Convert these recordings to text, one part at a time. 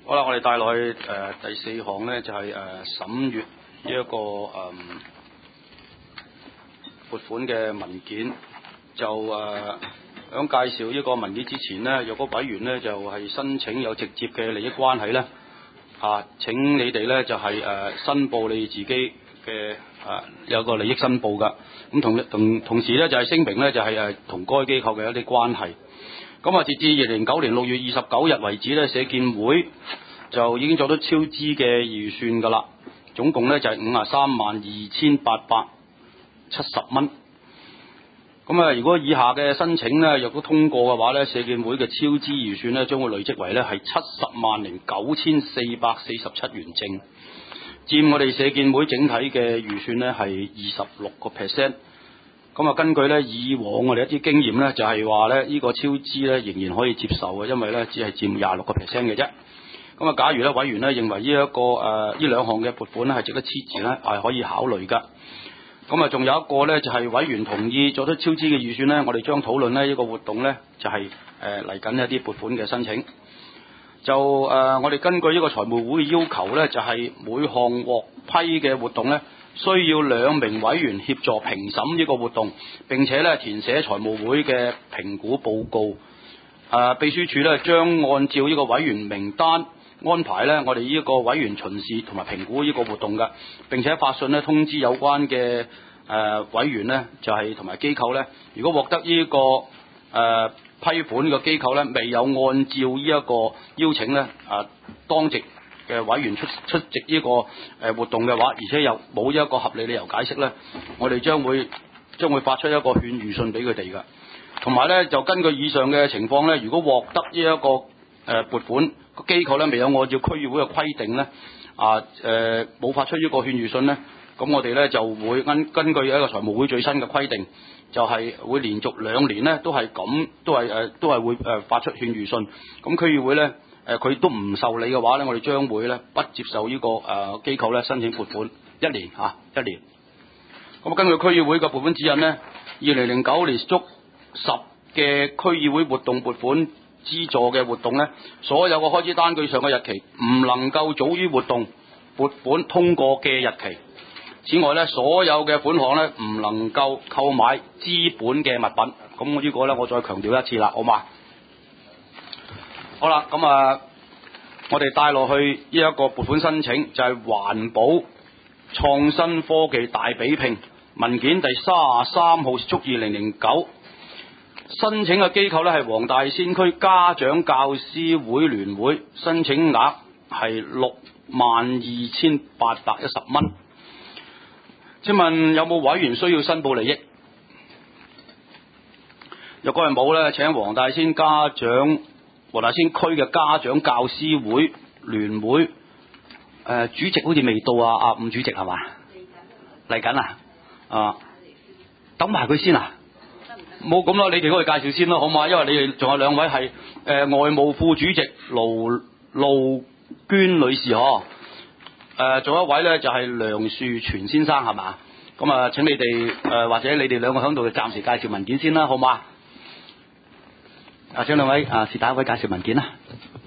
好啦，我哋帶落去第4項呢，就係審閱呢一個撥款嘅文件。就響介紹呢個文件之前呢，若果委員呢就係申請有直接嘅利益關係呢，請你哋呢就係申報你自己嘅有個利益申報㗎。咁同時呢，就係聲明呢，就係同該機構嘅一啲關係。咁截至2009年6月29日為止呢，社建會就已經做到超支嘅預算㗎啦，總共呢就係532870蚊。咁如果以下嘅申請呢，若果通過嘅話呢，社建會嘅超支預算呢將會累積為呢係709447元正，佔我哋社建會整體嘅預算呢係26%。咁根據呢以往我哋一啲經驗呢，就係話呢呢個超支呢仍然可以接受嘅，因為呢只係佔26%嘅啫。咁假如呢委員呢認為呢兩項嘅撥款呢係值得支持呢，係可以考慮㗎。咁仲有一個呢，就係委員同意作出超支嘅預算呢，我哋將討論呢個活動呢，就係嚟緊一啲撥款嘅申請。就我哋根據呢個財務會嘅要求呢，就係每項獲批嘅活動呢，需要2名委員協助評審呢個活動，並且呢填寫財務會嘅評估報告。秘書處呢將按照呢個委員名單安排呢，我哋呢個委員巡視同埋評估呢個活動嘅，並且發信呢通知有關嘅委員呢，就係同埋機構呢，如果獲得呢個批款呢個機構呢未有按照呢一個邀請呢當值嘅委員出席呢個活動嘅話，而且又冇一個合理理由解釋呢，我哋將會發出一個勸喻信俾佢哋嘅。同埋呢，就根據以上嘅情況呢，如果獲得呢一個撥款個機構呢未有按照區議會嘅規定呢冇發出呢個勸喻信呢，咁我哋呢就會根據一個財務會最新嘅規定，就係會連續2年呢都係會發出勸喻信。咁區議會呢佢都唔受理嘅話呢，我哋將會呢不接受呢個機構呢申請撥款1年。咁根據區議會嘅撥款指引呢，2009年足10嘅區議會活動撥款資助嘅活動呢，所有嘅開支單據上嘅日期唔能夠早於活動撥款通過嘅日期。此外呢，所有嘅款項呢唔能夠購買資本嘅物品。咁呢個呢，我再強調一次啦，好嘛？好啦，咁我哋帶落去呢一個撥款申請就係環保創新科技大比拼文件第33號，足2009。申請嘅機構呢係黃大仙區家長教師會聯會，申請額係62,810蚊。請問有冇委員需要申報利益？若果係冇呢，請黃大仙區嘅家長教師會聯會主席好似未到啊，伍主席係嘛？嚟緊等埋佢先啊！冇咁啦，你哋可以介紹先啦，好嘛？因為你哋仲有2位係外務副主席盧娟女士仲有一位呢就係梁樹全先生係嘛？咁請你哋或者你哋2個響度暫時介紹文件先啦，好嘛？請2位是第一位介紹文件啦。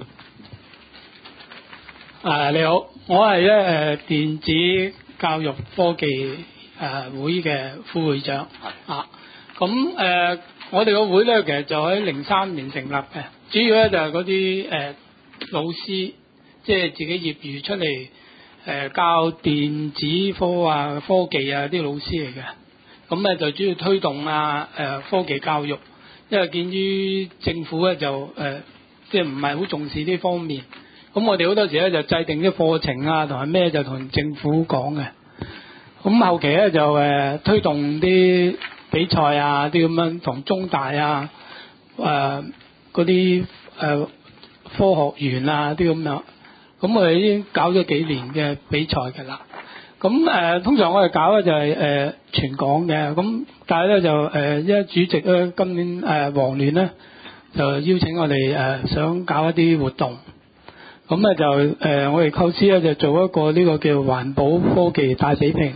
你好，我係電子教育科技會嘅副會長。咁我哋個會咧，其實就喺03年成立嘅，主要咧就係嗰啲老師，即係自己業餘出嚟教電子科科技啲老師嚟嘅。咁咧就主要推動科技教育，因為見於政府咧就即係唔係好重視呢方面。咁我哋好多時咧就制定啲課程同埋咩就同政府講嘅。咁後期咧就推動啲比賽啲咁樣，同中大嗰啲科學園啲咁樣。咁我哋已經搞咗幾年嘅比賽㗎啦。咁通常我哋搞咧就係全港嘅。咁但係咧就因為主席咧今年黃聯咧就邀請我哋想搞一啲活動。咁咧就我哋構思咧就做一個呢個叫環保科技大比拼。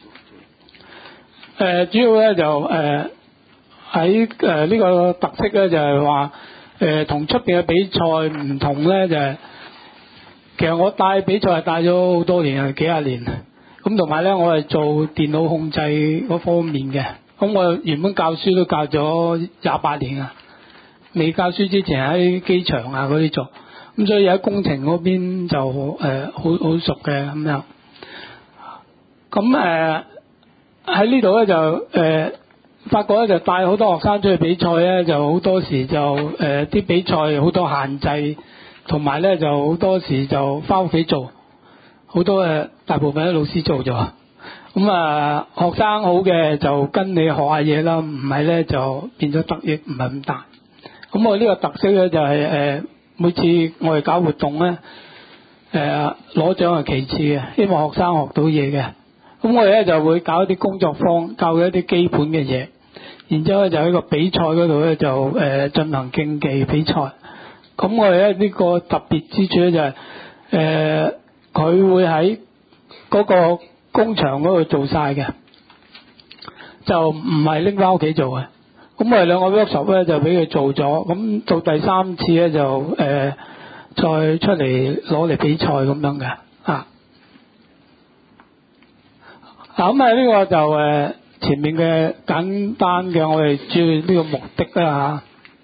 主要咧就喺呢個特色咧就係話同出邊嘅比賽唔同咧，就係其實我帶比賽係帶咗好多年啊，幾廿年。咁同埋咧，我係做電腦控制嗰方面嘅。咁我原本教書都教咗28年啊。未教書之前喺機場啊嗰啲做，咁所以喺工程嗰邊就好熟嘅咁樣。咁喺呢度咧就發覺咧就帶好多學生出去比賽咧，就好多時就啲比賽好多限制，同埋咧就好多時就返屋企做，好多大部分啲老師做咗。咁學生好嘅就跟你學下嘢啦，唔係咧就變咗得益唔係咁大。咁我呢個特色咧就係每次我哋搞活動咧攞獎係其次嘅，希望學生學到嘢嘅。咁我哋咧就會搞一啲工作坊，教佢一啲基本嘅嘢，然之後咧就喺個比賽嗰度咧就進行競技比賽。咁我哋咧呢個特別之處咧就係佢會喺嗰個工場嗰度做晒嘅，就唔係拎翻屋企做嘅。咁我哋兩個 workshop 咧就俾佢做咗，咁到第3次咧就再出嚟攞嚟比賽咁樣嘅啊。咁呢個就前面嘅簡單嘅我哋主要呢個目的啦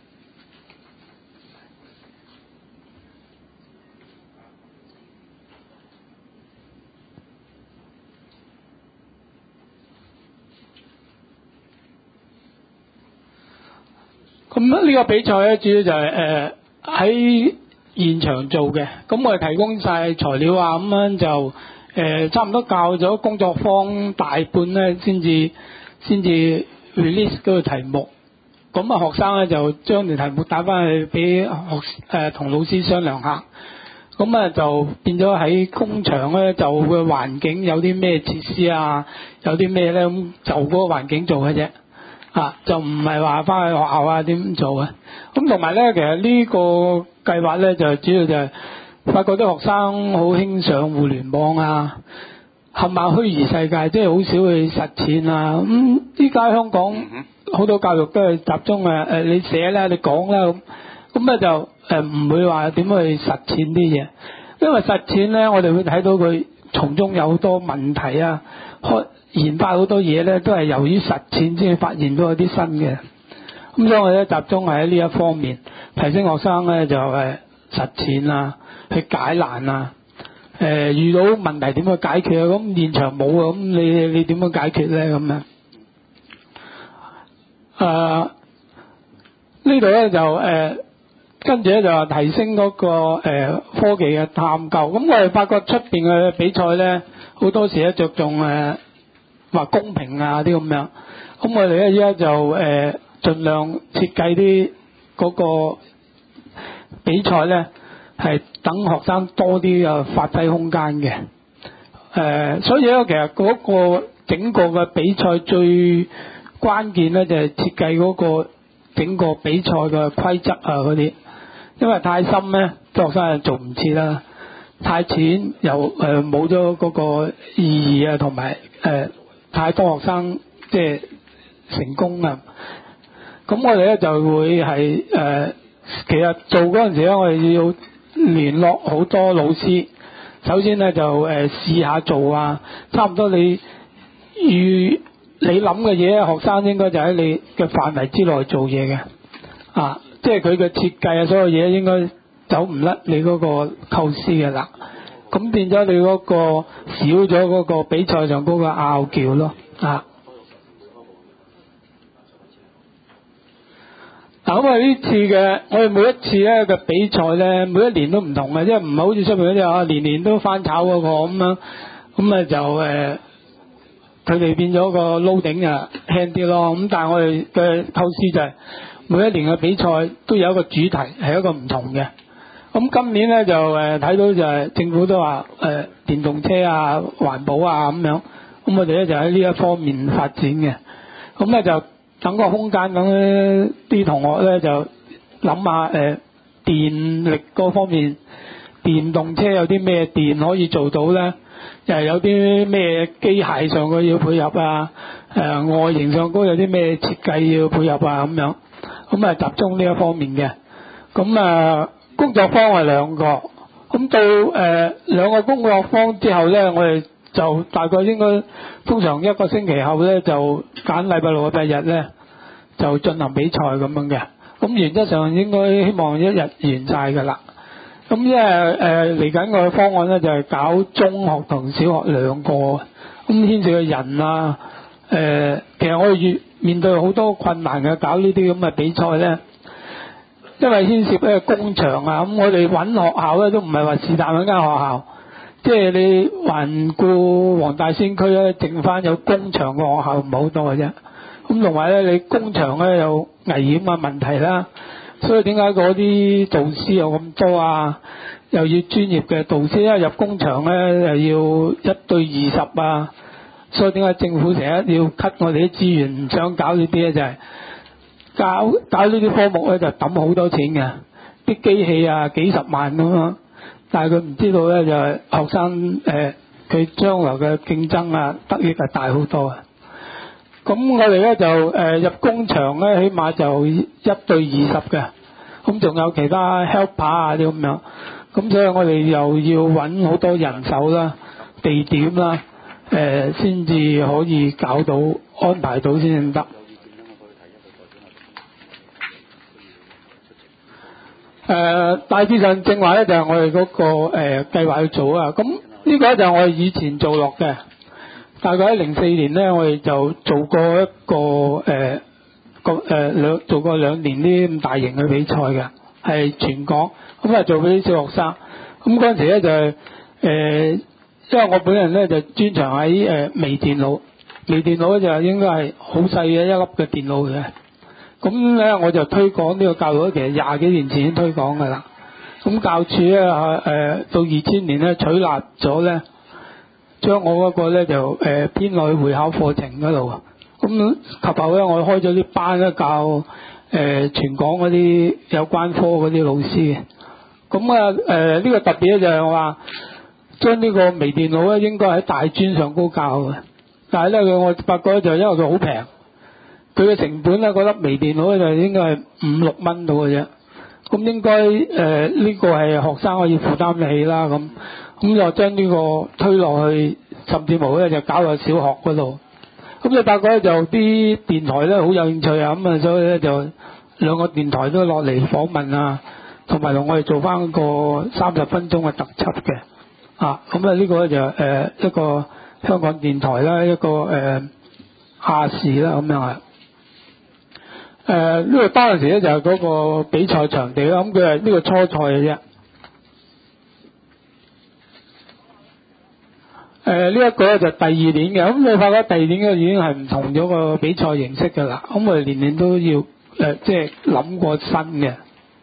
咁呢個比賽咧主要就係喺現場做嘅，咁我哋提供晒材料啊，咁樣就差唔多教咗工作坊大半咧，先至 release 嗰個題目。咁學生咧就將條題目帶翻去俾同老師商量下。咁就變咗喺工場咧就個環境有啲咩設施啊，有啲咩咧咁就嗰個環境做嘅啫。就唔係話翻去學校啊點做嘅。咁同埋咧，其實呢個計劃咧就主要就係發覺啲學生好興上互聯網啊，陷入虛擬世界，即係好少去實踐啊。咁依家香港好多教育都係集中你寫啦，你講啦咁咧就唔會話點去實踐啲嘢，因為實踐咧我哋會睇到佢從中有好多問題啊，研發好多嘢咧都係由於實踐先發現到有啲新嘅。咁所以我哋集中係喺呢一方面提升學生咧就實踐啊，去解難啊，遇到問題點去解決啊，咁現場冇啊，咁你點樣解決咧咁樣？呢度咧就跟住咧就話提升嗰個科技嘅探究。咁我哋發覺出邊嘅比賽咧好多時咧着重話公平啊啲咁樣。咁我哋咧依家就盡量設計啲嗰個比賽咧係等學生多啲嘅發揮空間嘅。所以咧其實嗰個整個嘅比賽最關鍵咧就係設計嗰個整個比賽嘅規則啊嗰啲，因為太深咧學生係做唔切啦，太淺又冇咗嗰個意義啊，同埋太多學生即係成功啊。咁我哋咧就會係其實做嗰陣時咧，我哋要聯絡好多老師。首先咧就試下做啊，差唔多你諗嘅嘢，學生應該就喺你嘅範圍之內做嘢嘅，即係佢嘅設計啊，所有嘢應該走唔甩你嗰個構思嘅啦。咁變咗你嗰個少咗嗰個比賽上嗰個拗撬咯，咁呢次嘅我哋每一次咧嘅比賽咧，每一年都唔同嘅，即係唔係好似出面嗰啲年年都翻炒嗰個咁樣，咁就佢哋變咗個 loading 就輕啲咯。咁但係我哋嘅構思就係每一年嘅比賽都有一個主題係一個唔同嘅。咁今年咧就睇到就係政府都話電動車啊、環保啊咁樣，咁我哋咧就喺呢一方面發展嘅。咁咧就等個空間，等啲同學咧就諗下電力嗰方面，電動車有啲咩電可以做到咧？又係有啲咩機械上嘅要配合啊？外形上高有啲咩設計要配合啊？咁樣，咁集中呢一方面嘅。咁工作坊係2個， 咁到2個工作坊之後咧，我哋就大概應該通常1個星期後咧，就揀禮拜6、禮拜日咧就進行比賽咁樣嘅。咁原則上應該希望一日完晒㗎啦。咁因為嚟緊個方案咧就係搞中學同小學2個，咁牽涉嘅人啊其實我哋面對好多困難嘅，搞呢啲咁嘅比賽咧，因為牽涉咧工場啊，咁我哋揾學校咧都唔係話是但揾間學校，即係你環顧黃大仙區咧，剩翻有工場嘅學校唔係好多嘅啫。咁同埋咧，你工場咧有危險嘅問題啦，所以點解嗰啲導師有咁多啊？又要專業嘅導師，因為入工場咧又要1對20啊，所以點解政府成日要 cut 我哋啲資源，唔想搞呢啲咧就係、搞呢啲科目咧就揼好多錢嘅，啲機器啊幾十萬咁樣，但係佢唔知道咧就係、學生佢將來嘅競爭啊得益係大好多啊！咁我哋咧就入工場咧，起碼就1對20嘅，咁仲有其他 helper 啊啲咁樣，咁所以我哋又要揾好多人手啦、地點啦，先至可以搞到安排到先得。大致上正話咧就係我哋嗰個計劃去做啊，咁呢個就係我哋以前做落嘅。大概喺04年咧，我哋就做過一個做過2年啲咁大型嘅比賽嘅，係全港咁啊做俾啲小學生。咁嗰陣時咧就係因為我本人咧就專長喺微電腦咧就應該係好細嘅一粒嘅電腦嘅。咁咧我就推廣呢個教育，其實20幾年前已經推廣㗎啦。咁教署咧到2000年咧取納咗咧。將我嗰個咧就編落去會考課程嗰度，咁及後咧我開咗啲班咧教全港嗰啲有關科嗰啲老師嘅，咁呢個特別咧就係話將呢個微電腦咧應該喺大專上高教嘅，但係咧我發覺就因為佢好平，佢嘅成本咧覺得微電腦咧就應該係5-6蚊到嘅啫，咁應該呢個係學生可以負擔得起啦咁。咁就將呢個推落去，甚至乎咧就搞到小學嗰度。咁就發覺咧就啲電台咧好有興趣啊，咁啊所以咧就2個電台都落嚟訪問啊，同埋同我哋做翻個30分鐘嘅特輯嘅。咁啊呢個咧就一個香港電台啦，一個亞視啦咁樣啊。呢個當陣時咧就係嗰個比賽場地啦，咁佢係呢個初賽嘅啫。呢一個咧就第2年嘅，咁你發覺第2年嘅已經係唔同咗個比賽形式㗎啦。咁我哋年年都要即係諗過新嘅。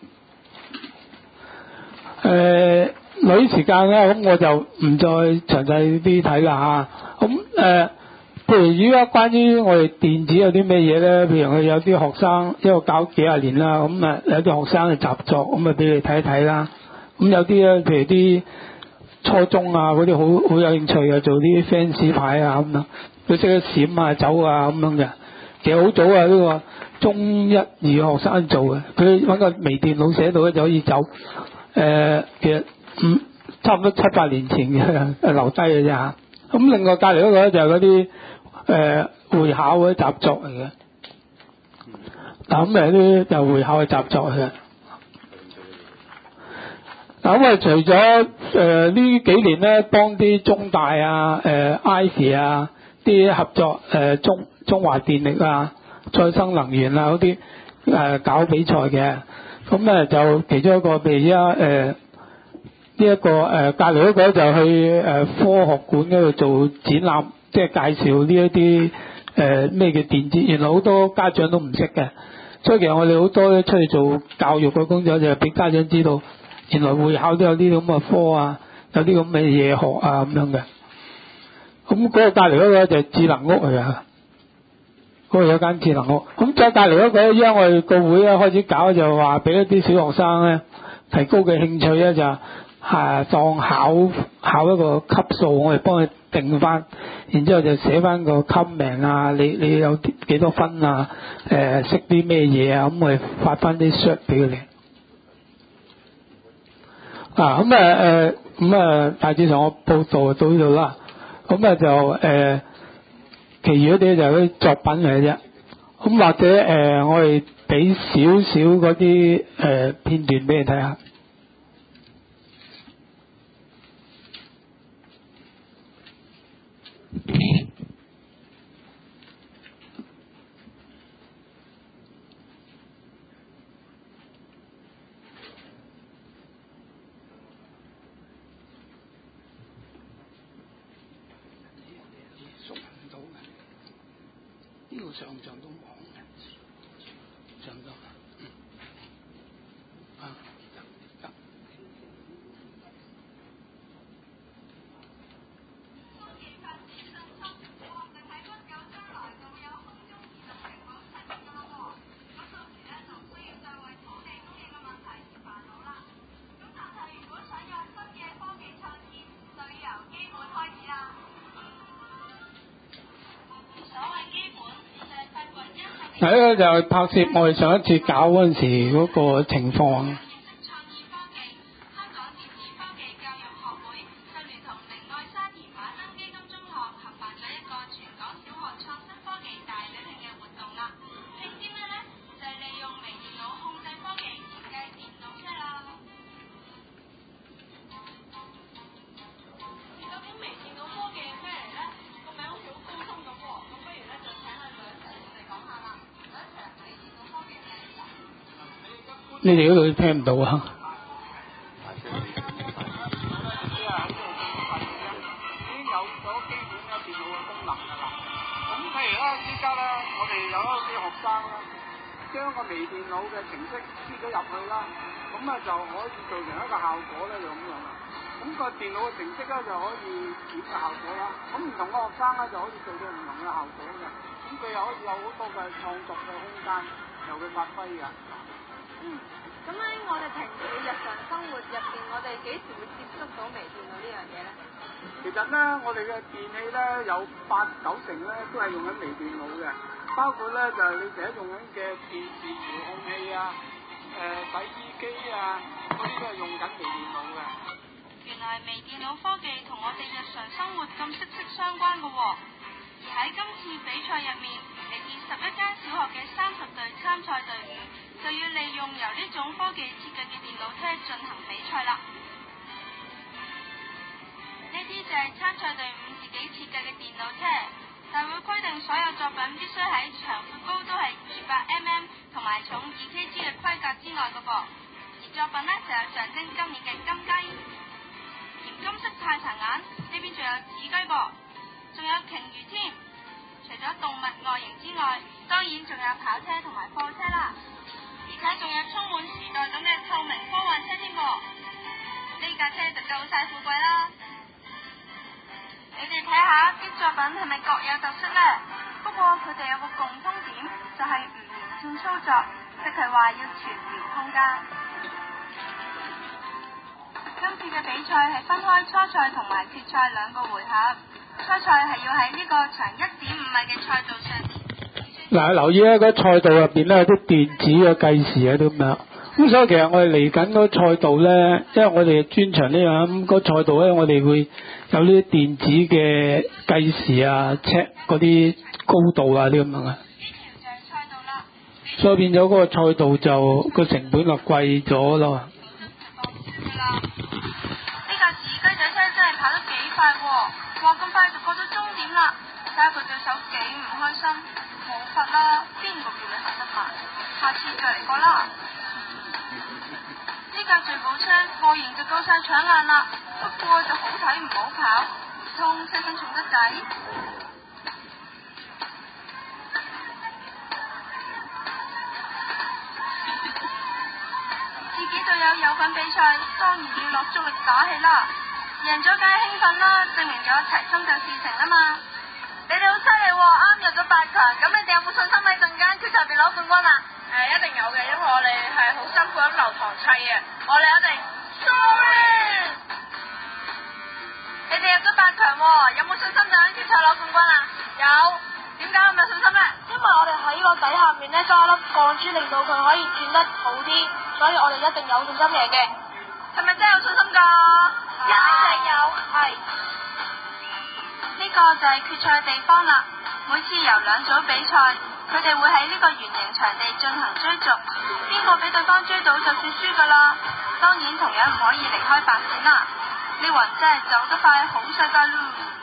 女時間咧，咁我就唔再詳細啲睇啦嚇。咁譬如而家關於我哋電子有啲咩嘢咧？譬如佢有啲學生因為搞幾廿年啦，咁有啲學生嘅習作，咁俾你睇一睇啦。咁有啲咧，譬如啲初中啊嗰啲好有興趣嘅，做啲 fans 牌啊咁樣，佢識得閃啊走啊咁樣嘅。其實好早啊，呢個中1、2學生做嘅，佢揾個微電腦寫到咧就可以走。其實差唔多7、8年前嘅留低嘅啫嚇。咁另外隔離嗰個咧就係嗰啲會考嗰啲習作嚟嘅。嗱咁啲就會考嘅習作嚟嘅。嗱咁除咗呢幾年咧，幫啲中大啊、Ivy 啊啲合作，中華電力啊、再生能源啊嗰啲搞比賽嘅，咁咧就其中一個譬如而家呢一個隔離嗰個就去科學館嗰度做展覽，即係介紹呢一啲咩叫電子，原來好多家長都唔識嘅，所以其實我哋好多咧出去做教育嘅工作就係俾家長知道。原來會考都有啲咁嘅科啊，有啲咁嘅嘢學啊咁樣嘅。咁嗰個隔離嗰個就係智能屋嚟㗎，嗰個有間智能屋。咁再隔離嗰個，依家我哋個會咧開始搞就話俾一啲小學生咧提高嘅興趣咧就當考一個級數，我哋幫佢定翻，然之後就寫翻個級名啊，你有幾多分啊？識啲咩嘢啊？咁我哋發翻啲 cert 俾佢哋。 大致上我報道到呢度啦。其餘嗰啲就係啲作品嚟嘅啫。咁或者我哋俾少少嗰啲片段俾你睇下。呢個上到網嘅，上到得。嗱，呢個就係拍攝我哋上一次搞嗰陣時嗰個情況。你哋嗰度聽唔到啊？ 將個微電腦嘅程式輸咗入去啦，咁啊就可以做成一個效果咧，就咁樣啦。咁個電腦嘅程式咧就可以點嘅效果啦。咁唔同嘅學生咧就可以做到唔同嘅效果嘅。咁佢又可以有好多嘅創作嘅空間，由佢發揮嘅。 咁喺我哋平時日常生活入邊，我哋幾時會接觸到微電腦呢樣嘢咧？ 其實咧，我哋嘅電器咧有8-9成咧都係用緊微電腦嘅。包括咧就係你成日用緊嘅電視遙控器啊、洗衣機啊，嗰啲都係用緊微電腦嘅。 原來微電腦科技同我哋日常生活咁息息相關嘅喎。而喺今次比賽入面，嚟自11間小學嘅30隊參賽隊伍，就要利用由呢種科技設計嘅電腦車進行比賽啦。呢啲就係參賽隊伍自己設計嘅電腦車。大會規定所有作品必須喺長闊高都係200mm 同埋重2kg 嘅規格之內嘅噃，而作品呢就有象徵今年嘅金雞，鹽金色太殘眼，呢邊仲有紫雞噃，仲有鯨魚添。除咗動物外形之外，當然仲有跑車同埋貨車啦，而且仲有充滿時代感嘅透明科幻車添噃，呢架車就夠晒富貴啦。你哋睇下啲作品係咪各有特色呢？不過佢哋有個共通點，就係唔連線操作，即係話要全面空間。今次嘅比賽係分開初賽同埋決賽兩個回合，初賽係要喺呢個長1.5米嘅賽道上面。 嗱，留意咧，個賽道入邊咧有啲電子嘅計時啊啲咁樣。咁所以其實我哋嚟緊嗰個賽道咧，因為我哋專長呢樣，咁個賽道咧我哋會有呢啲電子嘅計時啊、check 嗰啲高度啊啲咁樣啊。 呢條就係賽道啦。 所以變咗嗰個賽道就個成本就貴咗咯。 呢架紫雞仔車真係跑得幾快喎！話咁快就過咗終點啦，睇下佢對手幾唔開心。冇法啦，邊個叫你行得慢？下次再嚟過啦。呢架聚寶車外形就夠晒搶眼啦，不過就好睇唔好跑，唔通車身重得滯？自己隊友有份比賽，當然要落足力打氣啦。贏咗梗係興奮啦，證明咗齊心就事成啦嘛。你哋好犀利喎，啱入咗8強，咁你哋有冇信心喺陣間決賽入邊攞冠軍啊？一定有嘅，因為我哋係好辛苦咁留堂砌嘅，我哋一定輸。你哋入咗8強喎，有冇信心就喺決賽攞冠軍啊？有。點解咁有信心呢？因為我哋喺個底下面呢加粒鋼珠，令到佢可以轉得好啲，所以我哋一定有信心贏嘅。係咪真係有信心㗎？ 一定有。係。呢個就係決賽嘅地方啦。每次由兩組比賽，佢哋會喺呢個圓形場地進行追逐，邊個俾對方追到就算輸噶啦。當然同樣唔可以離開白線啦。呢雲真係走得快，好世界咯。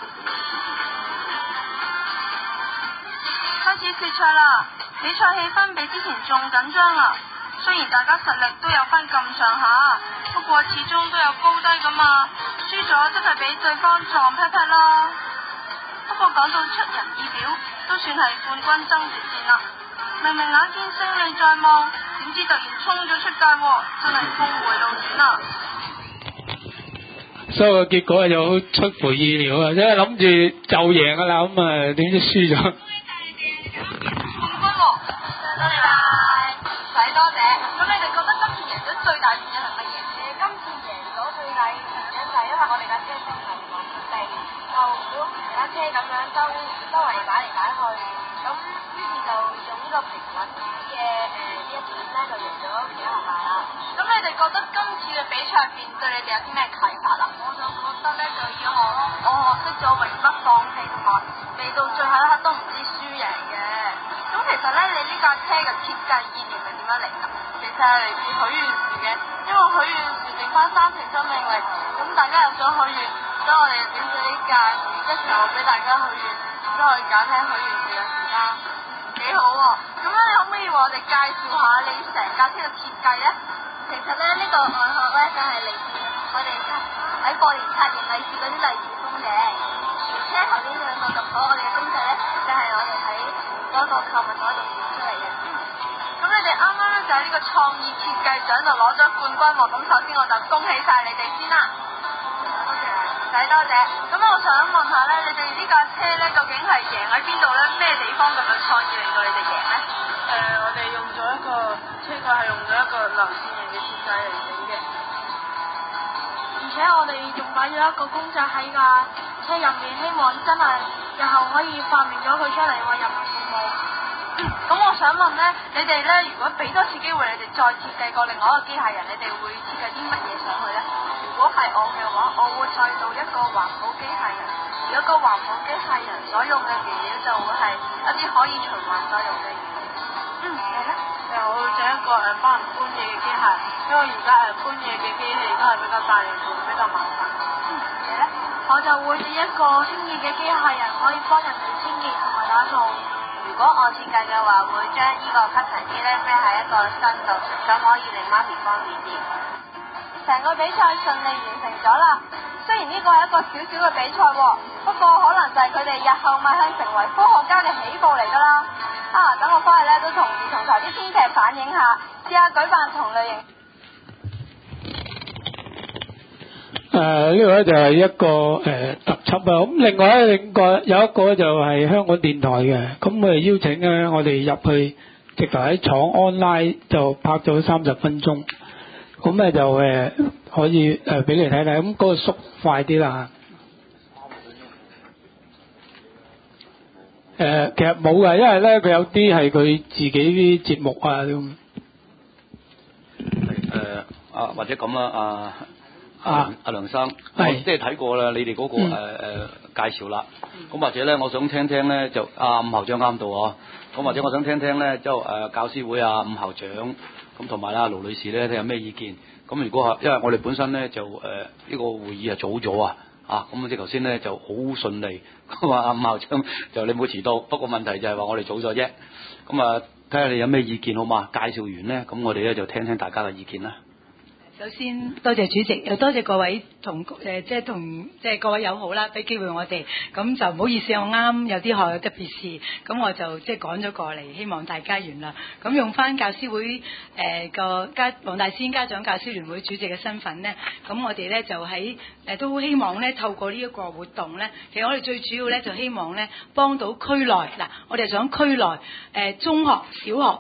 開始決賽啦，比賽氣氛比之前仲緊張啊。雖然大家實力都有翻咁上下，不過始終都有高低噶嘛，輸咗即係俾對方撞劈劈啦。不過講到出人意表，都算係冠軍爭奪戰啦。明明眼見勝利在望，點知突然衝咗出界喎，真係峰回路轉啊！ 所以個結果就好出乎意料啊！即係諗住就贏噶啦，咁啊點知輸咗。 冠軍喎，多謝晒，唔使多謝。咁你哋覺得今次贏咗最大原因係乜嘢？今次贏咗最大原因就係因為我哋架車性能唔定，就唔好其他車咁樣周圍擺嚟擺去，咁於是就用呢個平穩嘅呢一點咧，就贏咗其他學校啦。咁你哋覺得今次嘅比賽入邊對你哋有啲咩啟發啊？我就覺得咧，就要我學識咗永不放棄，同埋未到最後一刻都唔知輸贏嘅。咁其實咧，你呢架車嘅設計意念係點樣嚟㗎？其實係嚟自許願樹嘅，因為許願樹剩翻3成生命力，咁大家有咗許願，所以我哋就整咗呢架一齊俾大家許願，都可以減輕許願樹嘅時間，幾好喎！咁咧，你可唔可以為我哋介紹下你成架車嘅設計咧？其實咧，呢個外殼咧就係嚟自我哋喺過年拆完利是嗰啲利是封嘅。車頭呢兩個咁好，我哋嘅公仔咧就係我哋喺嗰個購物袋度選出嚟嘅。咁你哋啱啱咧就喺呢個創意設計獎度攞咗冠軍喎。咁首先我就恭喜晒你哋先啦。多謝，唔使多謝。咁我想問下咧，你哋呢架車咧究竟係贏喺邊度咧？咩地方咁有創意令到你哋贏咧？ 我哋用咗一個車架係用咗一個流線型嘅設計嚟整嘅，而且我哋仲擺咗一個公仔喺架車入面，希望真係日後可以發明咗佢出嚟為人民服務。 咁我想問咧，你哋咧如果俾多次機會，你哋再設計過另外一個機械人，你哋會設計啲乜嘢上去咧？如果係我嘅話，我會製造一個環保機械人，而一個環保機械人所用嘅原料就會係一啲可以循環再用嘅原料。你咧？ 我會整一個幫人搬嘢嘅機械，因為而家搬嘢嘅機器都係比較大型同比較麻煩。 你咧？ 我就會整一個清潔嘅機械人，可以幫人哋清潔同埋打掃。 如果我設計嘅話，會將呢個吸塵機咧孭喺一個身度，咁可以令媽咪方便啲。成個比賽順利完成咗啦。雖然呢個係一個小小嘅比賽喎，不過可能就係佢哋日後邁向成為科學家嘅起步嚟㗎啦。等我翻去咧都同兒童台啲編劇反映下，試下舉辦同類型。 呢個咧就係一個特輯啊。咁另外有一個就係香港電台嘅，咁我哋邀請咧，我哋入去直頭喺廠 online 就拍咗30分鐘，咁咧就可以俾你睇睇。咁嗰個縮快啲啦。其實冇㗎，因為咧佢有啲係佢自己啲節目啊咁。 或者咁啦，阿梁生，我即係睇過啦，你哋嗰個介紹啦。咁或者咧，我想聽聽咧，就伍校長啱到啊。咁或者我想聽聽咧，就教師會伍校長咁同埋啦盧女士咧，睇有咩意見。咁如果因為我哋本身咧就呢個會議係早咗啊。咁即係頭先咧就好順利，咁伍校長就你冇遲到，不過問題就係話我哋早咗啫。咁睇下你有咩意見好嘛？介紹完咧，咁我哋咧就聽聽大家嘅意見啦。 首先多謝主席，又多謝各位同各位友好啦，俾機會我哋，咁就唔好意思，我啱有啲學有特別事，咁我就趕咗過嚟，希望大家原諒。咁用翻教師會黃大仙家長教師聯會主席嘅身份呢，咁我哋呢就喺都希望呢透過呢一個活動呢，其實我哋最主要呢就希望呢幫到區內嗱，我哋想區內中學、小學。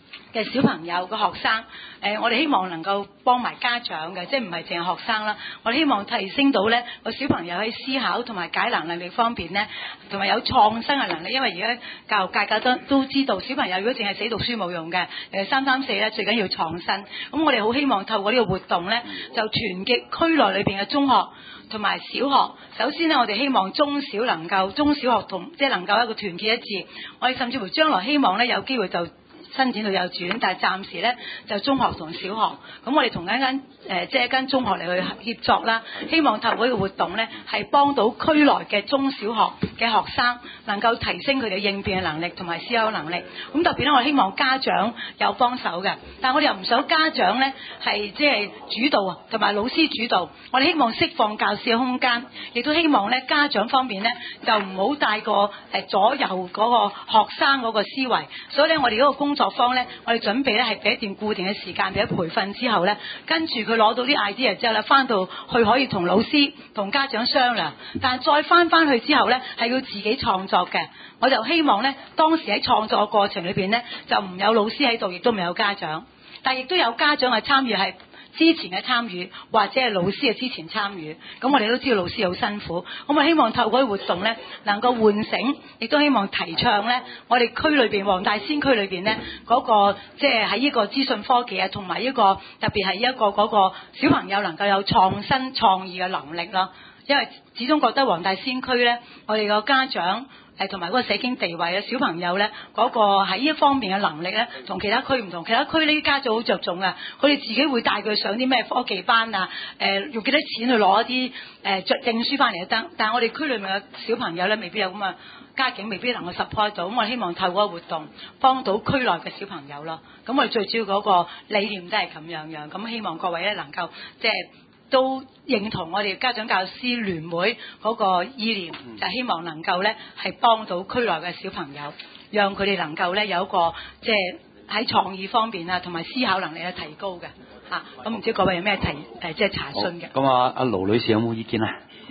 嘅小朋友嘅學生，我哋希望能夠幫埋家長嘅，即係唔係淨係學生啦。我哋希望提升到咧個小朋友喺思考同埋解難能力方面咧，同埋有創新嘅能力。因為而家教育界都知道，小朋友如果淨係死讀書冇用嘅，334咧最緊要創新。咁我哋好希望透過呢個活動咧，就團結區內裏邊嘅中學同埋小學。首先咧，我哋希望中小學同即係能夠一個團結一致。我哋甚至乎將來希望咧有機會就伸展到幼稚園，但係暫時咧就中學同小學。咁我哋同一間中學嚟去協作啦，希望透過呢個活動咧係幫到區內嘅中小學嘅學生能夠提升佢哋應變嘅能力同埋思考能力。咁特別咧，我希望家長有幫手嘅，但係我哋又唔想家長咧係即係主導啊，同埋老師主導。我哋希望釋放教師嘅空間，亦都希望咧家長方面咧就唔好帶個左右嗰個學生嗰個思維。所以咧，我哋嗰個工作坊咧，我哋準備咧係俾一段固定嘅時間，俾咗培訓之後咧，跟住佢攞到啲 idea 之後咧，翻到去可以同老師同家長商量。但係再翻去之後咧，係要自己創作嘅。我就希望咧，當時喺創作嘅過程裏邊咧，就唔有老師喺度，亦都未有家長，但係亦都有家長嘅參與，係之前嘅參與，或者係老師嘅之前參與。咁我哋都知道老師好辛苦，咁我希望透過啲活動咧，能夠喚醒，亦都希望提倡咧，我哋區裏邊黃大仙區裏邊咧嗰個即係喺呢個資訊科技啊，同埋呢個特別係一個嗰個小朋友能夠有創新創意嘅能力咯。因為始終覺得黃大仙區咧，我哋個家長同埋嗰個社經地位嘅小朋友咧，嗰個喺呢一方面嘅能力咧，同其他區唔同。其他區呢啲家長好着重嘅，佢哋自己會帶佢上啲咩科技班啊，用幾多錢去攞一啲證書翻嚟就得。但係我哋區裏面嘅小朋友咧，未必有咁嘅家境，未必能夠 support 到。咁我希望透過活動幫到區內嘅小朋友咯。咁我哋最主要嗰個理念都係咁樣。咁希望各位咧能夠即係都認同我哋家長教師聯會嗰個意念，就希望能夠咧係幫到區內嘅小朋友，讓佢哋能夠咧有一個即係喺創意方面啊，同埋思考能力嘅提高嘅嚇。咁唔知各位有咩即係查詢嘅？ 咁阿盧女士有冇意見啊？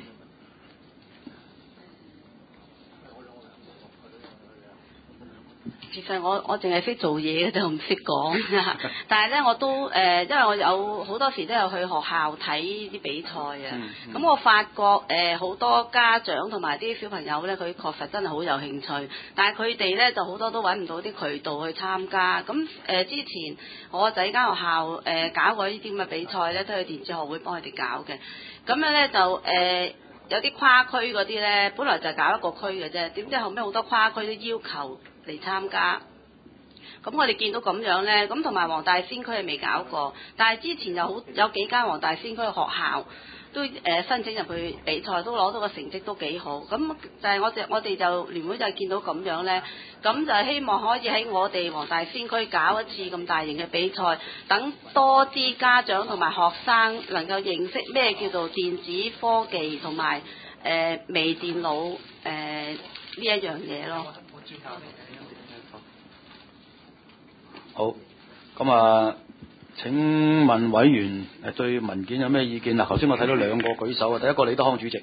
其實我淨係識做嘢嘅，就唔識講。但係咧，我都因為我有好多時都有去學校睇啲比賽啊。咁我發覺好多家長同埋啲小朋友咧，佢確實真係好有興趣，但係佢哋咧就好多都揾唔到啲渠道去參加。咁之前我仔間學校搞過呢啲咁嘅比賽咧，都係電子學會幫佢哋搞嘅。咁樣咧就有啲跨區嗰啲咧，本來就搞一個區嘅啫，點知後尾好多跨區都要求嚟參加。咁我哋見到咁樣呢，咁同埋黃大仙區係未搞過，但係之前有幾間黃大仙區嘅學校都申請入去比賽，都攞到個成績都幾好。咁就係我哋就聯會就見到咁樣呢，咁就希望可以喺我哋黃大仙區搞一次咁大型嘅比賽，等多啲家長同埋學生能夠認識咩叫做電子科技同埋微電腦呢一樣嘢咯。 好，咁啊，請問委員對文件有咩意見啊？頭先我睇到兩個舉手啊，第一個李德康主席，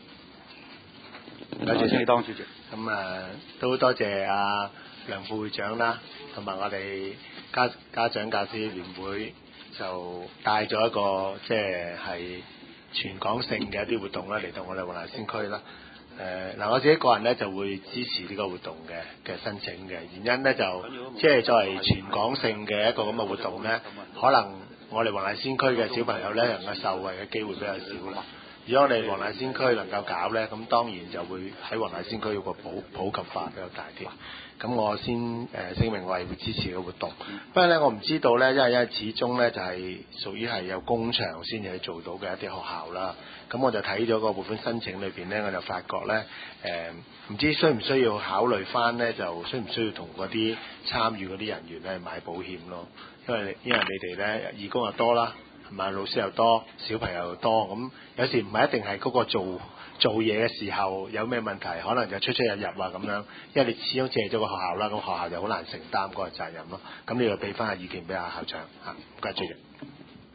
有謝先李德康主席。 咁都多謝阿梁副會長啦，同埋我哋家長教師聯會就帶咗一個即係全港性嘅一啲活動啦，嚟到我哋黃大仙區啦。我自己個人咧就會支持呢個活動嘅申請嘅原因咧，就即係作為全港性嘅一個咁嘅活動咧，可能我哋黃大仙區嘅小朋友咧能夠受惠嘅機會比較少啦。如果我哋黃大仙區能夠搞咧，咁當然就會喺黃大仙區有個普及化比較大啲。咁我先聲明我係會支持個活動。不過咧，我唔知道咧，因為始終咧就係屬於係有工場先至去做到嘅一啲學校啦。咁我就睇咗個撥款申請裏邊咧，我就發覺咧唔知需唔需要考慮翻咧，就需唔需要同嗰啲參與嗰啲人員咧買保險咯？因為你哋咧義工又多啦，係咪老師又多，小朋友又多，咁有時唔係一定係嗰個做嘢嘅時候有咩問題，可能就出入啊咁樣，因為你始終借咗個學校啦，咁學校就好難承擔嗰個責任咯。咁你就俾翻下意見俾阿校長嚇，唔該主席。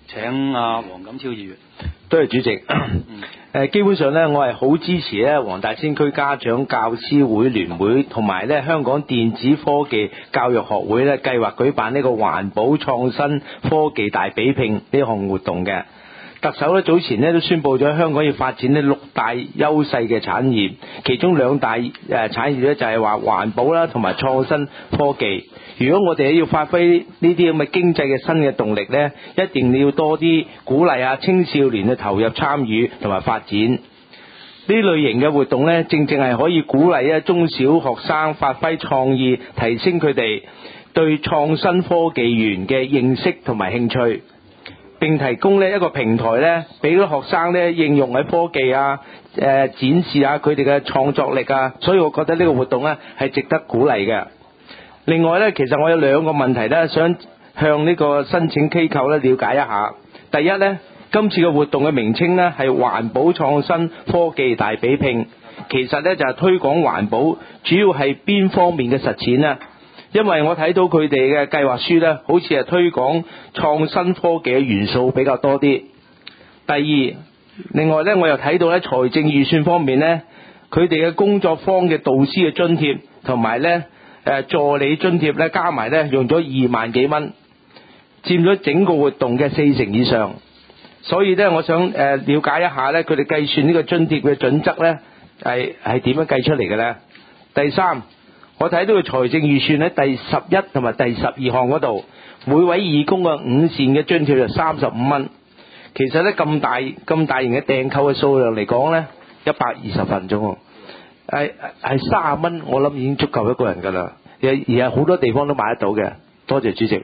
請阿黃錦超議員。 多謝主席。基本上咧，我係好支持咧黃大仙區家長教師會聯會同埋咧香港電子科技教育學會咧計劃舉辦呢個環保創新科技大比拼呢項活動嘅。特首咧早前咧都宣布咗香港要發展呢6大優勢嘅產業，其中2大產業咧就係話環保啦同埋創新科技。如果我哋要發揮呢啲咁嘅經濟嘅新嘅動力咧，一定要多啲鼓勵青少年去投入參與同埋發展。呢類型嘅活動咧，正係可以鼓勵中小學生發揮創意，提升佢哋對創新科技園嘅認識同埋興趣。並提供一個平台咧，俾啲學生咧應用喺科技展示佢哋嘅創作力所以我覺得呢個活動咧係值得鼓勵嘅。另外咧，其實我有2個問題咧，想向呢個申請機構咧了解一下。第一咧，今次嘅活動嘅名稱咧係環保創新科技大比拼，其實咧就係推廣環保，主要係邊方面嘅實踐呢？因為我睇到佢哋嘅計劃書咧，好似係推廣創新科技嘅元素比較多啲。第二，另外咧，我又睇到咧財政預算方面咧，佢哋嘅工作坊嘅導師嘅津貼同埋咧助理津貼咧加埋咧用咗2萬幾蚊，佔咗整個活動嘅40%以上。所以咧，我想了解一下咧，佢哋計算呢個津貼嘅準則咧係點樣計出嚟嘅咧？第三，我睇到個財政預算喺第11同埋第12項嗰度，每位義工嘅午膳嘅津貼就35蚊。其實咧咁大型嘅訂購嘅數量嚟講咧，120份啫喎，係30蚊，我諗已經足夠一個人㗎啦。而係好多地方都買得到嘅。多謝主席。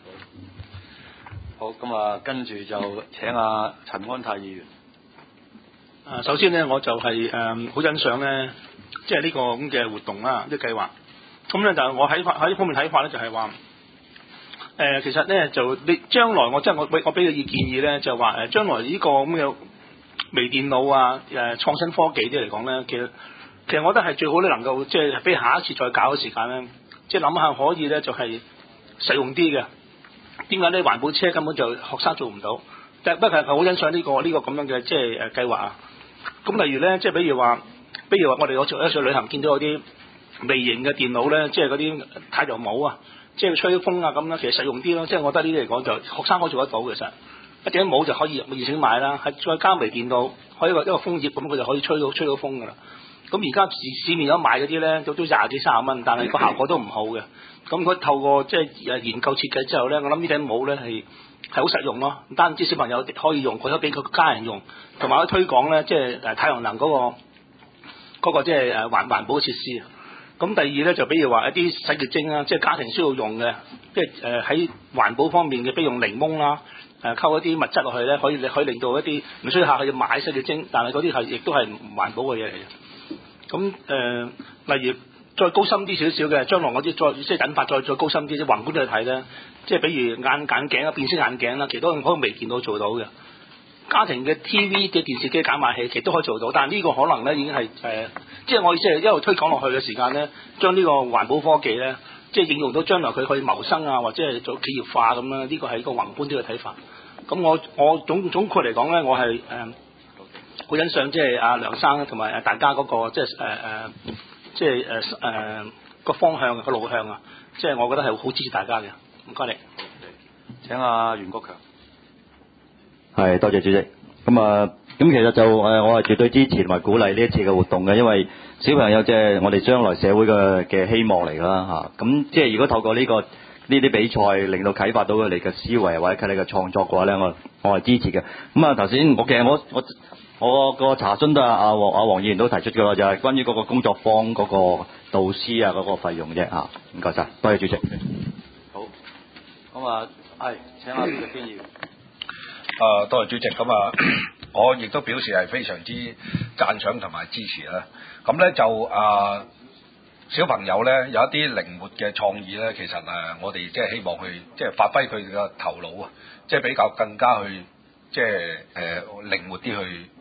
好，咁跟住就請阿陳安泰議員。 首先呢，我就係好欣賞咧，即係呢個咁嘅活動啦，啲計劃。咁咧就我喺呢方面睇法咧，就係話其實咧就你將來我俾個建議咧，就話將來呢個咁嘅微電腦創新科技啲嚟講咧，其實我覺得係最好咧能夠即係俾下一次再搞嘅時間咧，即係諗下可以咧就係實用啲嘅。點解咧？環保車根本就學生做唔到，不過係好欣賞呢個咁樣嘅即係計劃啊。咁例如咧，即係比如話我哋有次旅行見到有啲微型嘅電腦咧，即係嗰啲太陽帽即係吹風咁啦，其實實用啲咯。即係我覺得呢啲嚟講就學生可以做得到，其實一頂帽就可以現成買啦，再加微電腦，可以一個風葉咁，佢就可以吹到風噶啦。咁而家市面有賣嗰啲咧，都20幾30蚊，但係個效果都唔好嘅。咁佢透過即係研究設計之後咧，我諗呢頂帽咧係好實用咯，唔單止小朋友可以用，佢都俾佢家人用，同埋可以推廣咧，即係太陽能嗰個即係環保設施。咁第二咧就比如話一啲洗潔精即係家庭需要用嘅，即係喺環保方面嘅，比如用檸檬啦，溝一啲物質落去咧，可以令到一啲唔需要下去買洗潔精，但係嗰啲亦都係唔環保嘅嘢嚟嘅。咁例如再高深啲少少嘅，將來我啲再即係引發再高深啲，即係宏觀啲去睇咧，即係比如眼鏡變色眼鏡啦，其實都可以微電腦做到嘅。家庭嘅 TV 嘅電視機減壓器其實都可以做到，但係呢個可能咧已經係即係我意思係一路推廣落去嘅時間咧，將呢個環保科技咧，即係應用到將來佢可以謀生或者係做企業化咁啦。呢個係一個宏觀啲嘅睇法。咁我總括嚟講咧，我係好欣賞即係阿梁生同埋大家嗰個即係個方向個路向即係我覺得係好支持大家嘅。唔該你。 請阿袁國強。 係，多謝主席。咁其實就我係絕對支持同埋鼓勵呢一次嘅活動嘅，因為小朋友即係我哋將來社會嘅希望嚟啦嚇。咁即係如果透過呢啲比賽，令到啟發到佢哋嘅思維或者佢哋嘅創作嘅話咧，我係支持嘅。咁頭先其實我個查詢都係阿黃議員都提出嘅啦，就係關於嗰個工作坊嗰個導師嗰個費用啫嚇。唔該晒，多謝主席。 好，咁係請阿邊議員。 多謝主席。我亦都表示係非常之讚賞同埋支持啦。咁咧就小朋友咧有一啲靈活嘅創意咧，其實我哋即係希望去即係發揮佢哋嘅頭腦即係比較更加去即係靈活啲去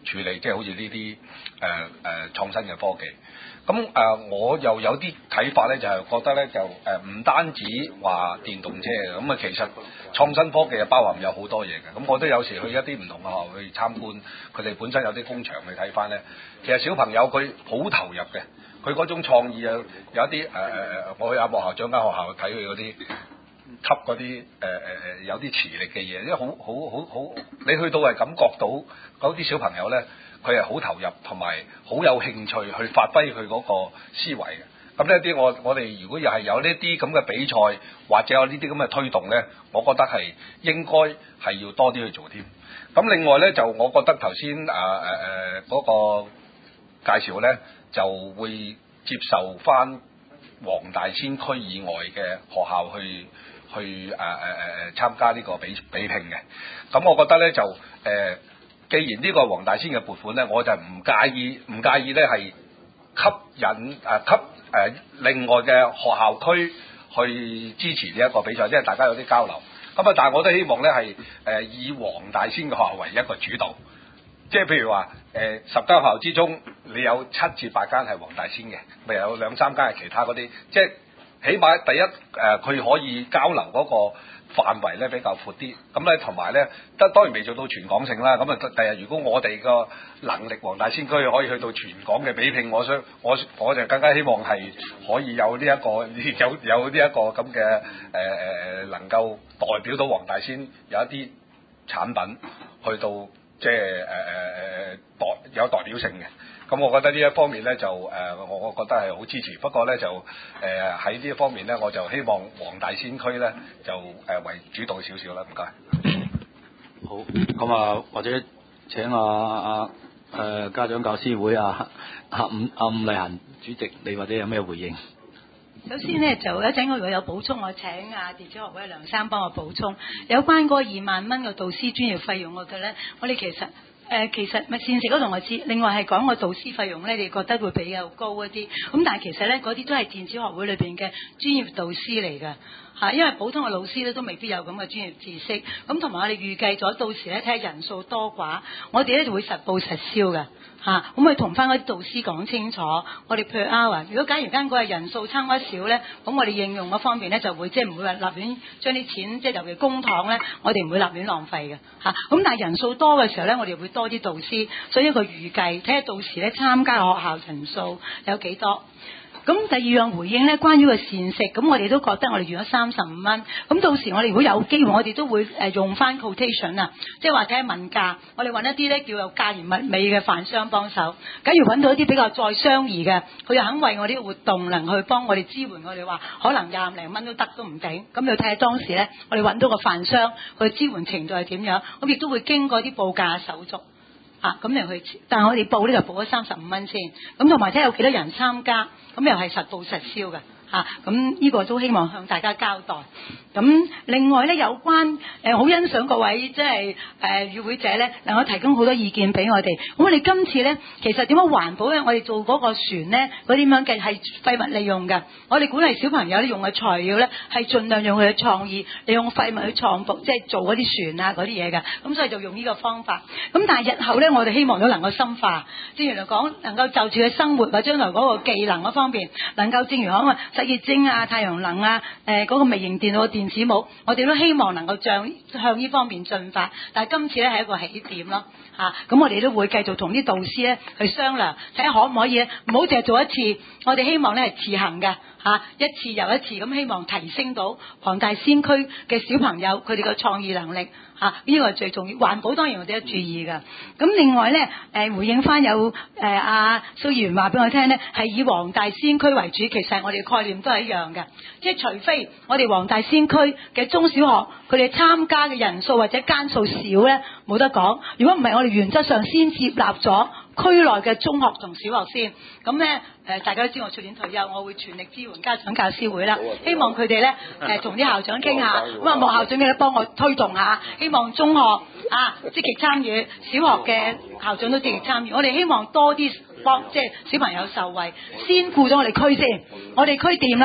處理，即係好似呢啲創新嘅科技。咁我又有啲睇法咧，就係覺得咧就唔單止話電動車嘅，咁其實創新科技啊包含有好多嘢嘅。咁我都有時去一啲唔同嘅學校去參觀，佢哋本身有啲工場去睇翻咧，其實小朋友佢好投入嘅，佢嗰種創意有一啲我去阿莫校長間學校睇佢嗰啲吸嗰啲有啲磁力嘅嘢，因為好你去到係感覺到嗰啲小朋友咧。佢係好投入同埋好有興趣去發揮佢嗰個思維嘅。咁呢啲我哋如果又係有呢啲咁嘅比賽或者有呢啲咁嘅推動咧，我覺得係應該係要多啲去做添。咁另外咧就我覺得頭先嗰個介紹咧就會接受翻黃大仙區以外嘅學校去參加呢個比拼嘅。咁我覺得咧就既然呢個黃大仙嘅撥款咧，我就唔介意咧係吸引另外嘅學校區去支持呢一個比賽，即係大家有啲交流。咁但係我都希望咧係以黃大仙嘅學校為一個主導，即係譬如話10間學校之中，你有7至8間係黃大仙嘅，咪有2-3間係其他嗰啲，即係起碼第一佢可以交流嗰個範圍咧比較闊啲，咁咧同埋咧，當然未做到全港性啦。咁啊，第日如果我哋個能力黃大仙區可以去到全港嘅比拼，我就更加希望係可以有呢一個有呢一個咁嘅能夠代表到黃大仙有一啲產品去到即係有代表性嘅。咁我覺得呢一方面咧就我覺得係好支持。不過咧就喺呢一方面咧，我就希望黃大仙區咧就為主導少少啦。唔該。 好，咁或者請家長教師會伍麗嫻主席，你或者有咩回應？ 首先呢，就一陣我如果有補充，我請電子學會梁生幫我補充有關嗰2萬蚊嘅導師專業費用，我覺得咧，我哋其實咪膳食嗰度我知，另外係講個導師費用咧，你覺得會比較高一啲。咁但係其實咧，嗰啲都係電子學會裏邊嘅專業導師嚟㗎嚇，因為普通嘅老師咧都未必有咁嘅專業知識。咁同埋我哋預計咗到時咧睇下人數多寡，我哋咧就會實報實銷㗎嚇。咁我同翻嗰啲導師講清楚，我哋 per hour， 如果假如間嗰個人數差唔少咧，咁我哋應用嗰方面咧就會即係唔會話立亂將啲錢，即係尤其公帑咧，我哋唔會立亂浪費嘅嚇。咁但係人數多嘅時候咧，我哋會多啲導師，所以一個預計睇下到時咧參加學校人數有幾多。咁第2樣回應咧，關於個膳食，咁我哋都覺得我哋預咗35蚊，咁到時我哋如果有機會，我哋都會用翻 quotation 啊，即係話睇下問價，我哋揾一啲咧叫做價廉物美嘅飯商幫手。假如揾到一啲比較再相宜嘅，佢又肯為我哋嘅活動能去幫我哋支援我哋話，可能20零蚊都得都唔定。咁要睇下當時咧，我哋揾到個飯商佢支援程度係點樣，咁亦都會經過啲報價手續。咁嚟去，但係我哋報呢就報咗35蚊先，咁同埋睇下有幾多人參加，咁又係實報實銷嘅嚇，咁呢個都希望向大家交代。咁另外咧，有關好欣賞各位即係與會者咧，能夠提供好多意見俾我哋。咁我哋今次咧，其實點樣環保咧？我哋做嗰個船咧，嗰啲咁樣嘅係廢物利用嘅。我哋鼓勵小朋友咧用嘅材料咧，係盡量用佢嘅創意，利用廢物去創造，即係做嗰啲船啊嗰啲嘢嘅。咁所以就用呢個方法。咁但係日後咧，我哋希望都能夠深化。正如嚟講，能夠就住佢生活或將來嗰個技能嗰方面，能夠正如講嘅洗潔精啊、太陽能啊、嗰個微型電腦、電子帽，我哋都希望能夠向呢方面進發。但係今次咧係一個起點咯嚇，咁我哋都會繼續同啲導師咧去商量，睇下可唔可以咧，唔好淨係做一次。我哋希望咧係持恆嘅嚇，一次又一次咁，希望提升到黃大仙區嘅小朋友佢哋嘅創意能力嚇，呢個係最重要。環保當然我哋都注意㗎。咁另外咧回應翻有蘇議員話俾我聽咧，係以黃大仙區為主，其實我哋概念都係一樣嘅，即係除非我哋黃大仙區嘅中小學佢哋參加嘅人數或者間數少咧，冇得講。如果唔係，我哋原則上先接納咗區內嘅中學同小學先。咁咧大家都知我出年退休，我會全力支援家長教師會啦。希望佢哋咧同啲校長傾下，咁啊莫校長嘅幫我推動下，希望中學積極參與，小學嘅校長都積極參與。我哋希望多啲幫即係小朋友受惠，先顧咗我哋區先。我哋區掂啦，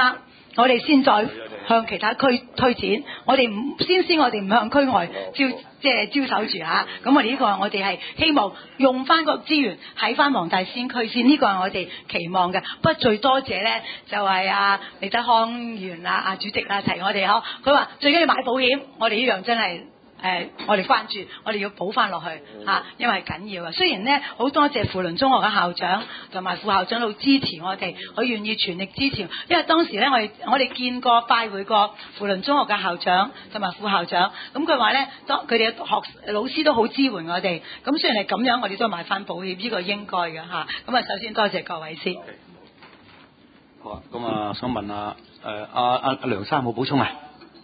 我哋先再向其他區推展。我哋我哋唔向區外招手住嚇。咁我哋呢個我哋係希望用翻個資源喺翻黃大仙區先，呢個係我哋期望嘅。不過最多謝咧就係李德康議員主席提我哋呵，佢話最緊要買保險，我哋呢樣真係。我哋關注，我哋要補翻落去嚇，因為係緊要啊。雖然呢，好多謝扶輪中學嘅校長同埋副校長都支持我哋，佢願意全力支持。因為當時呢，我哋見過拜會過扶輪中學嘅校長同埋副校長，咁佢話呢，佢哋嘅老師都好支援我哋。咁雖然係咁樣，我哋都買翻保險，呢個應該嘅嚇。咁啊，首先多謝各位先。 好啊，咁啊，想問阿梁生有冇補充啊？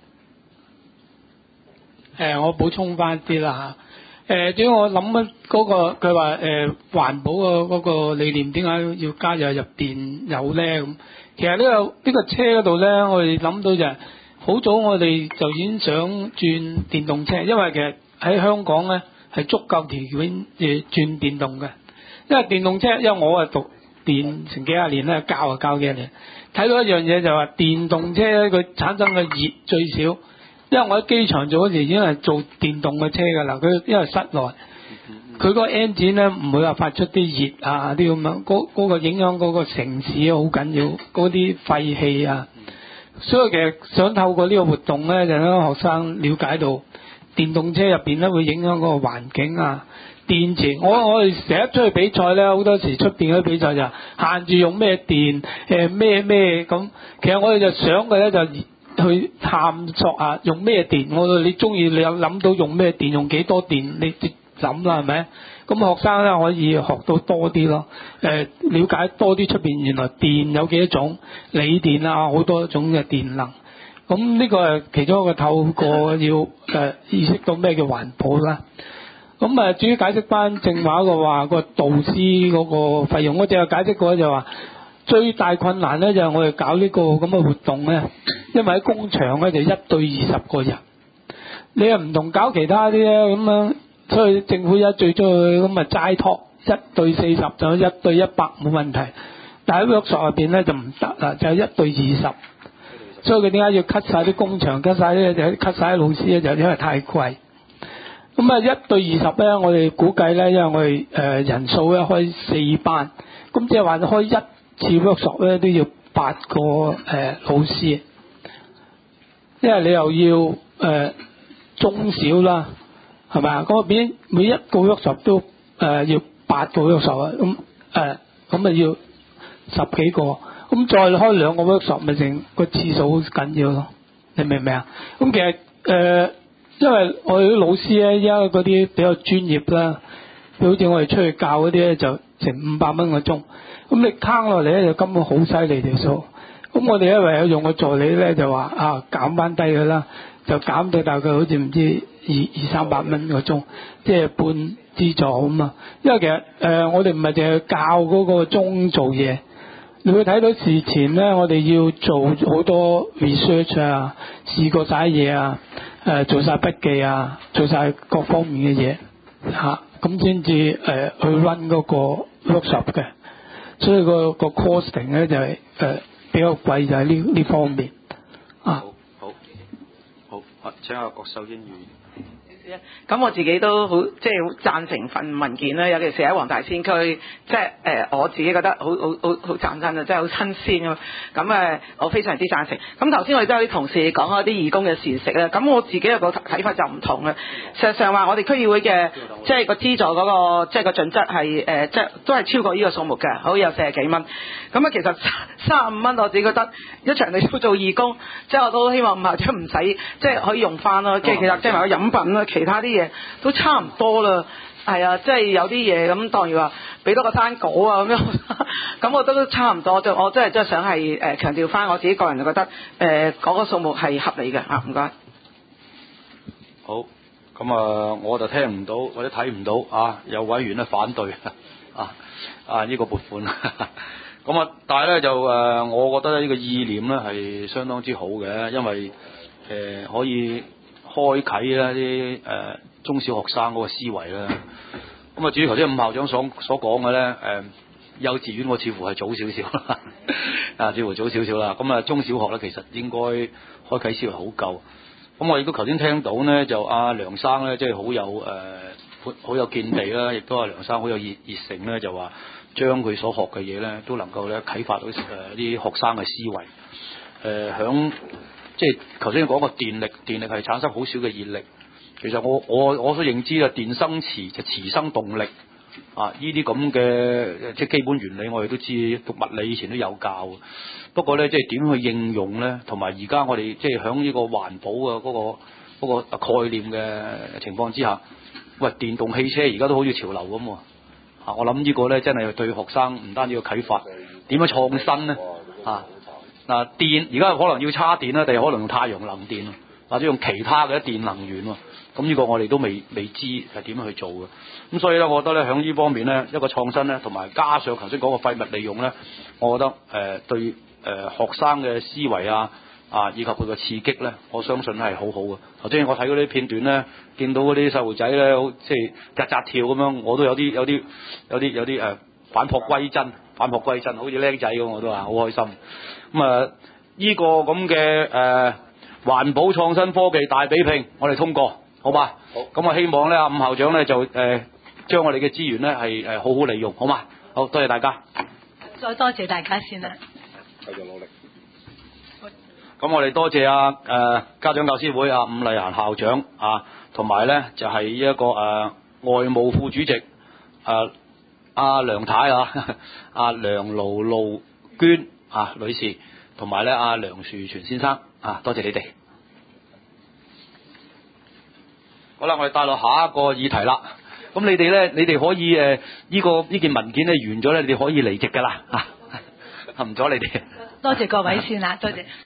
我補充翻啲啦嚇。點解我諗嗰個佢話環保嗰個理念點解要加入電油咧？咁其實呢個車嗰度咧，我哋諗到就係好早我哋就已經想轉電動車，因為其實喺香港咧係足夠條件轉電動嘅。因為電動車，因為我係讀電成幾廿年咧，教幾廿年，睇到一樣嘢就話電動車咧佢產生嘅熱最少。因為我喺機場做嗰時已經係做電動嘅車㗎啦，佢因為室內，佢個 engine 咧唔會話發出啲熱啊啲咁樣，嗰個影響嗰個城市好緊要，嗰啲廢氣啊，所以其實想透過呢個活動咧，就讓學生了解到電動車入邊咧會影響嗰個環境啊。電池，我哋成日出去比賽咧，好多時出邊嗰啲比賽就限住用咩電，咩咁，其實我哋就想嘅咧就去探索下用咩電，你中意你有諗到用咩電，用幾多電，你諗啦係咪？咁學生咧可以學到多啲咯，了解多啲出邊原來電有幾多種，鋰電啊好多種嘅電能。咁呢個係其中一個透過要意識到咩叫環保啦。咁至於解釋翻正話嘅話，個導師嗰個費用，我淨係解釋過就話。最大困難咧就係我哋搞呢個咁嘅活動咧，因為喺工場咧就1對20個人，你又唔同搞其他啲咧咁樣，所以政府最中意咁齋托1對40就1對100冇問題，但喺 workshop 入邊咧就唔得啦，就係1對20，所以佢點解要 cut 晒啲工場 cut 晒啲就 cut 晒啲老師咧，就因為太貴。咁1對20咧，我哋估計咧，因為我哋人數咧開4班，咁即係話開1次 workshop 咧都要8個老師，因為你又要中小啦，係咪啊？嗰邊每一個 workshop 都要8個 workshop 啊，咁要10幾個，咁再開2個 workshop 咪成個次數好緊要咯，你明唔明啊？咁其實因為我哋啲老師咧，而家嗰啲比較專業啦，好似我哋出去教嗰啲咧就成500蚊個鐘。咁你坑落嚟咧就根本好犀利條數，咁我哋咧唯有用個助理咧就話減翻低佢啦，就減到大概好似唔知200-300蚊個鐘，即係半資助咁啊。因為其實我哋唔係淨係教嗰個鐘做嘢，你會睇到事前咧我哋要做好多 research 啊，試過晒嘢啊，做晒筆記啊，做晒各方面嘅嘢嚇，咁先至去 run 嗰個 workshop 嘅。所以個 costing 咧就係比較貴，就係呢方面啊。 好，請阿郭秀英議員。 咁我自己都好即係好贊成份文件啦，尤其是喺黃大仙區，即係我自己覺得好贊真啊，即係好新鮮啊。咁我非常之贊成。咁頭先我哋都有啲同事講開啲義工嘅膳食啦，咁我自己有個睇法就唔同啦。事實上話我哋區議會嘅即係個資助嗰個即係個準則係即係都係超過呢個數目嘅，好似有40幾蚊。咁其實35蚊我自己覺得一場你都做義工，即係我都希望校長唔使即係可以用翻咯。即係其實即係話個飲品啦。其他啲嘢都差唔多啦，係啊，即係有啲嘢咁，當然話俾多個生果啊咁樣，咁我覺得都差唔多。我真係想係強調翻我自己個人就覺得嗰個數目係合理嘅嚇，唔該。 好，咁我就聽唔到或者睇唔到有委員咧反對呢個撥款，咁但係咧就我覺得呢個意念咧係相當之好嘅，因為可以開啓啦啲中小學生嗰個思維啦。咁至於頭先伍校長所講嘅咧， 幼稚園我似乎係早少少啦，啊，似乎早少少啦。咁啊，中小學咧其實應該開啓思維好夠。咁我亦都頭先聽到呢，就阿梁生咧，即係好有見地啦，亦都係梁生好有熱誠咧，就話將佢所學嘅嘢咧，都能夠咧啟發到啲學生嘅思維。響即係頭先講個電力係產生好少嘅熱力。其實我所認知嘅電生磁就磁生動力啊！呢啲咁嘅即係基本原理，我哋都知，讀物理以前都有教。不過咧，即係點去應用咧，同埋而家我哋即係響呢個環保嘅嗰個概念嘅情況之下，喂，電動汽車而家都好似潮流咁喎。啊，我諗呢個咧真係對學生唔單止要啟發，點樣創新咧？啊，嗱，電而家可能要叉電啦，定係可能用太陽能電，或者用其他嘅電能源喎。咁呢個我哋都未知係點樣去做嘅。咁所以咧，我覺得咧，喺呢方面咧，一個創新咧，同埋加上頭先講嘅廢物利用咧，我覺得對學生嘅思維啊以及佢嘅刺激咧，我相信係好好嘅。頭先我睇嗰啲片段咧，見到嗰啲細路仔咧，即係扎扎跳咁樣，我都有啲反璞歸真，好似僆仔咁，我都話好開心。咁啊，呢個咁嘅環保創新科技大比拼，我哋通過。好嘛？好。咁我希望咧，阿伍校長咧就將我哋嘅資源咧係好好利用，好嘛？好多謝大家。 再多謝大家先啦。 繼續努力。 咁我哋多謝家長教師會伍麗嫻校長同埋咧就係一個外務副主席梁太梁盧路娟女士，同埋咧梁樹全先生多謝你哋。好啦，我哋帶落下一個議題啦。咁你哋可以呢件文件咧完咗咧，你哋可以離席噶啦，唔阻你哋。 多謝各位先啦，多謝。